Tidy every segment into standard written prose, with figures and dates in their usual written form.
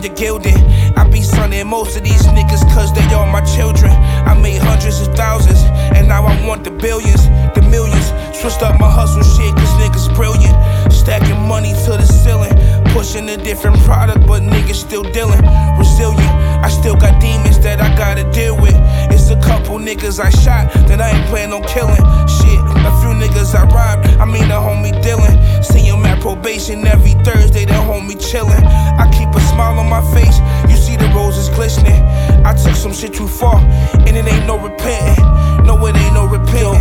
you're gilded. I be sunning most of these niggas cause they all my children. I made hundreds of thousands, and now I want the billions, the millions. Switched up my hustle shit cause niggas brilliant. Stacking money to the ceiling, pushing a different product, but niggas still dealing. Resilient, I still got demons that I gotta deal with. It's a couple niggas I shot that I ain't plan on killing. Shit, a few niggas I robbed, I mean the homie Dylan. See him at probation every Thursday, the homie chillin'. I keep a smile on my face, you see the roses glistening. I took some shit too far, and it ain't no repenting. No, it ain't no repenting.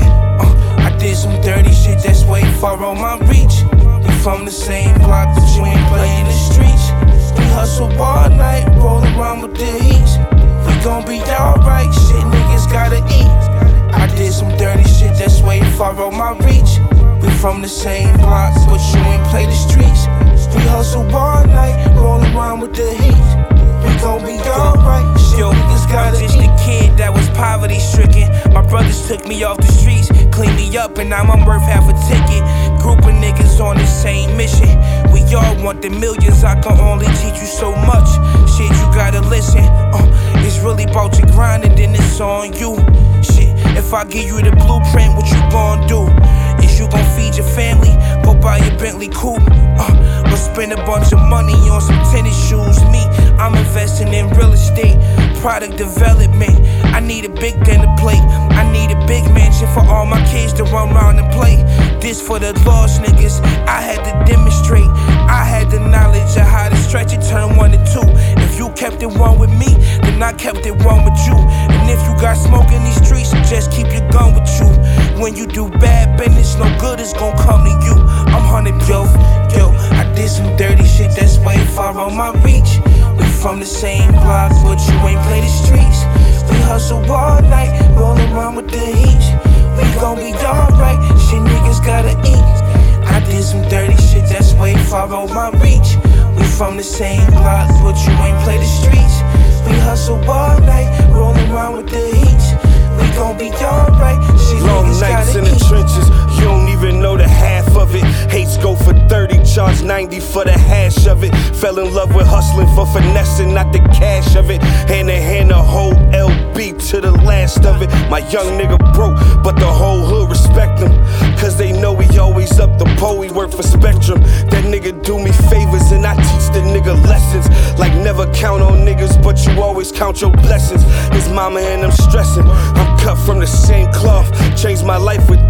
I did some dirty shit that's way far on my reach. We from the same block, but you ain't playing the streets. We hustle all night, roll around with the heat. We gon' be alright, shit niggas gotta eat. I did some dirty shit that's way far on my reach. We from the same block, but you ain't play the streets. We hustle all night, roll around with the heat. We gon' be alright, shit niggas gotta eat. I'm just a kid that was poverty stricken. My brothers took me off the streets, cleaned me up, and now I'm worth half a ticket. Group of niggas on the same mission. We all want the millions, I can only teach you so much. Shit, you gotta listen. It's really about your grind and then it's on you. Shit, if I give you the blueprint, what you gon' do? Is you gon' feed your family, go buy your Bentley coupe, or spend a bunch of money on some tennis shoes? Me, I'm investing in real estate, product development. I need a big dinner plate, I need a big mansion for all my kids to run around and play. This for the lost niggas, I had to demonstrate. I had the knowledge of how to stretch it, turn 1 to 2. If you kept it one with me, then I kept it one with you. And if you got smoke in these streets, just keep your gun with you. When you do bad business, no good is gon' come to you. I'm 100 yo, I did some dirty shit that's way far on my reach. We from the same block, but you ain't play the streets. We hustle all night, roll around with the heat. We gon' be alright, shit niggas gotta eat. I did some dirty shit that's way far on my reach. We from the same block, but you ain't play the streets. We hustle all night, roll around with the heat. We gon' be alright, shit long niggas nights gotta in the eat. trenches, you don't even know the half of it. Hates go for 30, charge 90 for the hash of it. Fell in love with hustling for finessing, not the cash of it. Hand in hand, the whole LB to the last of it. My young nigga broke, but the whole hood respect him. Cause they know he always up the pole, he work for Spectrum. That nigga do me favors and I teach the nigga lessons. Like never count on niggas, but you always count your blessings. His mama and them stressing, I'm cut from the same cloth. Changed my life with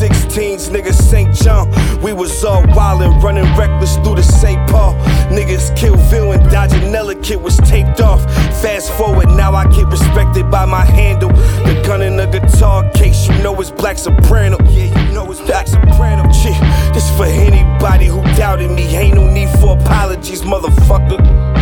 316s, niggas St. John. We was all wildin', running reckless through the St. Paul. Niggas kill Ville and Dodginella kit was taped off. Fast forward, now I get respected by my handle. The gun in the guitar case, you know it's Black Soprano. Yeah, you know it's Black Soprano. Shit, this for anybody who doubted me. Ain't no need for apologies, motherfucker.